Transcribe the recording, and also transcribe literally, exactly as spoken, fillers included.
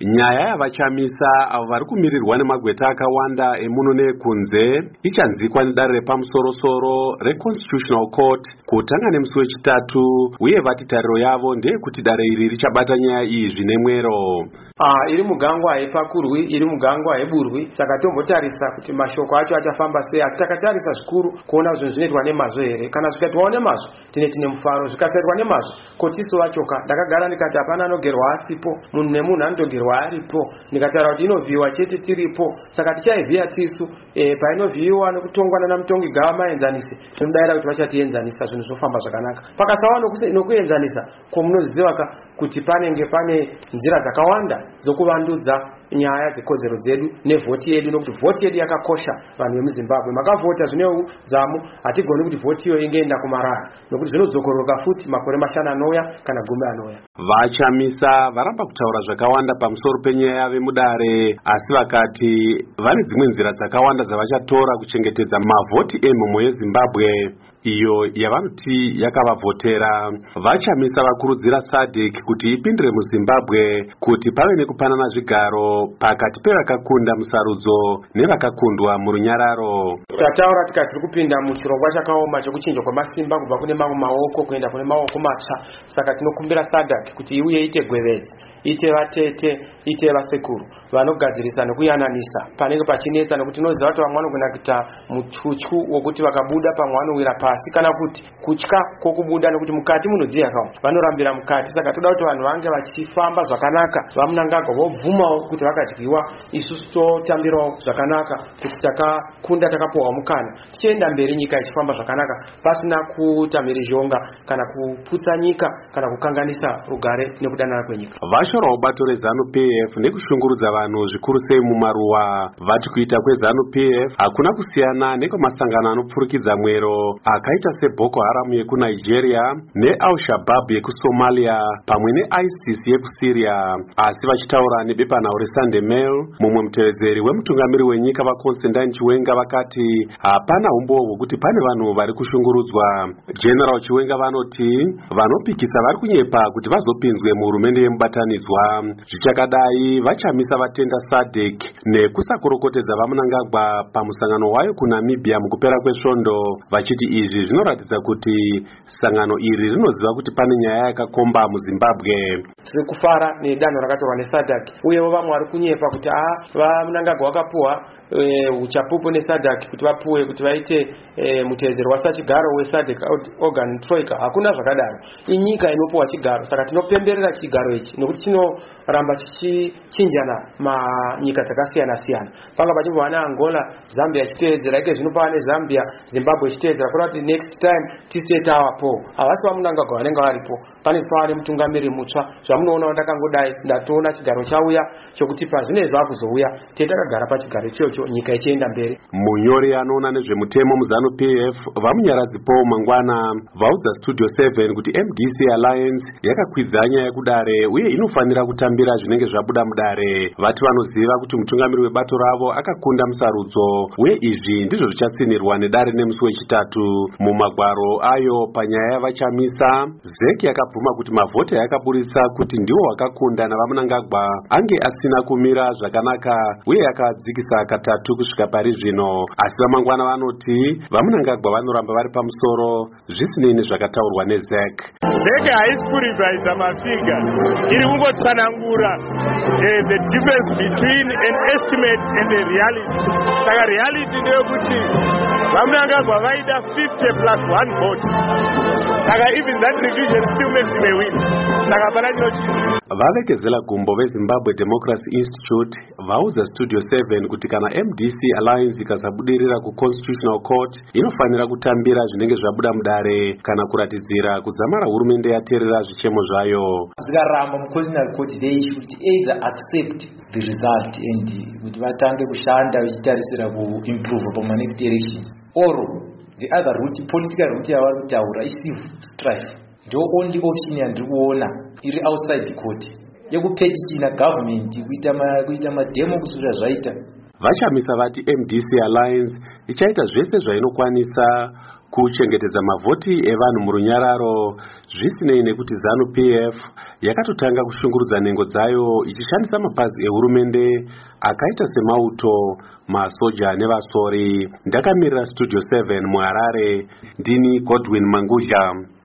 Nyaya yavachamisa avo vari kumirirwa nemagweta akawanda emuno neekunze ichanzikwa nedare repamusoro-soro reConstitutional Court kutanga nemusi wechitatu, uye vati tariro yavo ndeyekuti dare iri richabata nyaya iyi zvine mwero. Ah, iri mugangwa haipakurwi, iri mugangwa haiburwi, saka tombotarisa kuti mashoko acho achafamba sei, asi takatarisa zvikuru kuona zvinhu zvinoitwa nemazvo here. Kana zvikatwawo nemazvo tine tine mufaro, zvikasaitwa nemazvo kotiso vachoka. Ndakagara ndikati hapana anogerwa asipo, munhu nemunhu anotogerwa aripo. Ndikataura kuti inovhiyiwa chete tiripo, saka tichaivhiya tisu. E, painovhiyiwa nekutongwa nana mutongi gavamaenzanisi, zvinodaira kuti vachatienzanisa zvinhu zvofamba zvakanaka. Pakasawa nokuenzanisa komunoziva ka kuti panenge pane nzira dzakawanda dzokuvandudza nyaya dzekodzero dzedu nevhoti yedu, nokuti vhoti yedu yakakosha. Vanhu vemuZimbabwe makavhota zvine udzamu, hatigoni kuti vhoti iyo ingeenda kumarara, nokuti zvinodzokoroka futi makore mashanu anouya kana gumi anouya. Vachamisa varamba kutaura zvakawanda pamusoro penyaya yave mudare, asi vakati vane dzimwe nzira dzakawanda dzavachatora kuchengetedza mavhoti emhomho yeZimbabwe iyo yavanoti yakavavhotera. Vachamisa vakurudzira SADC kuti ipindire muZimbabwe kuti pave nekupanana zvigaro pakati pevakakunda musarudzo nevakakundwa murunyararo. Tataura tikati tiri kupinda muchirongwa chakaoma chekuchinjwa kwemasimba kubva kune mamwe maoko kuenda kune maoko matsva. Saka tinokumbira SADC kuti iuye ite gwevedzi, ite vatete, ite vasekuru vanogadzirisa nekuyananisa panenge pachinetsa, nokuti tinoziva kuti vamwe vanogona kuita mutyutyu wokuti vakabuda pamwe vanowira pasi, kana kuti kutya kwokubuda, nokuti mukati munodziya kawo vanorambira mukati. Saka toda kuti vanhu vange vachifamba zvakanaka, vamunangagwa vobvumawo kuti vakadyiwa, isusu totambirawo zvakanaka kuti takakunda takapuwa mukana, tichienda mberi nyika ichifamba zvakanaka pasina kuita mhirizhonga kana kuputsa nyika kana kukanganisa rugare nekudanana kwenyika. Vashorawo bato reZANU-P F nekushungurudza vanhu zvikuru sei mumaruwa, vati kuita kweZANU-P F hakuna kusiyana nekwemasangano anopfurikidza mwero akaita seBoko Haram yekuNigeria neAl-Shabaab yekuSomalia pamwe neISIS yekuSyria. Asi vachitaura nebepanhau reSunday Mail, mumwe mutevedzeri wemutungamiri wenyika vaConstantine Chiwenga vakati hapana umboo hwekuti pane vanhu vari kushungurudzwa. General Chiwenga vanoti vanopikisa vari kunyepa kuti vazopinzwe muhurumende yemubatanidzwa. Zvichakadai vachamisa vatenda SADC nekusakorokotedza vamunangagwa pamusangano wayo kuNamibia mukupera kwesvondo, vachiti izvi zvinoratidza kuti sangano iri rinoziva kuti pane nyaya yakakomba muZimbabwe. Tiri kufara nedanho rakatorwa neSADC, uyewo vamwe vari kunyepa kuti ah vamunangagwa wakapuwa uchapupu neSADC kuti vapuwe kuti vaite e, mutevedzero wasachigaro weSADC organ troika. Hakuna zvakadaro, inyika inopuwa chigaro. Saka tinopemberera chigaro ichi nokuti chinoramba chichichinjana manyika dzakasiyana siyana. Panga pachimbova neAngola, Zambia ichitevedzera, ike zvino pava neZambia, Zimbabwe ichitevedzera, kureva kuti next time tisitetawapo havasi vamunangagwa vanenge varipo. Pane pava nemutungamiri mutsva, zvamunoona ndakangodai ndatoona chigaro chauya chokuti pazvinezvi vakuzouya tetakagara pachigaro ichocho nyika ichienda mberi. Munyori anoona nezvemutemo muZANU-P F vamunyaradzi Paul Mangwana vaudza Studio seven kuti M D C Alliance yakakwidza nyaya yekudare uye inofanira kutambira zvinenge zvabuda mudare. Vati vanoziva kuti mutungamiri webato ravo akakunda musarudzo, uye izvi ndizvo zvichatsinirwa nedare nemusi wechitatu. Mumagwaro ayo panyaya yavachamisa, Z E C yakabvuma kuti mavhoti yakaburitsa kuti ndiwo wakakunda navamunangagwa ange asina kumira zvakanaka, uye yakadzikisa katatu kusvika pari zvino. Asi vamangwana vanoti vamunangagwa vanoramba vari pamusoro zvisinei nezvakataurwa neZ E C. Z E C haisi kurivhaisa mafiga, iri kungotsanangura the difference between an estimate and the reality. Saka reality ndeyekuti vamunangagwa vaida fifty plus one vote. Saka even that division still makes them a win. Saka pana chinochi vavekezela gumbo veZimbabwe Democracy Institute vaudza Studio seven kuti kana M D C Alliance ikasabudirira kuConstitutional Court inofanira kutambira zvinenge zvabuda mudare kana kuratidzira kudzamara hurumende yateerera zvichemo zvayo. Zvikaramba muConstitutional Court they should either accept the result and kuti vatange kushanda vachitarisira kuimprove pama next elections, or the other route, political route yavari kutaura civil strife. Ndo only option yandiri kuona iri outside the court yekupetitina government kuita ma kuita mademo kusura zvaita. Vachamisa vati M D C Alliance ichaita zvese zvainokwanisa kuchengetedza mavhoti evanhu murunyararo, zvisinei nekuti ZANU P F yakatotanga kushungurudza nhengo dzayo ichishandisa mapazi ehurumende akaita semauto, masoja nevasori. Ndakamirira Studio seven muHarare, ndini Godwin Mangudya.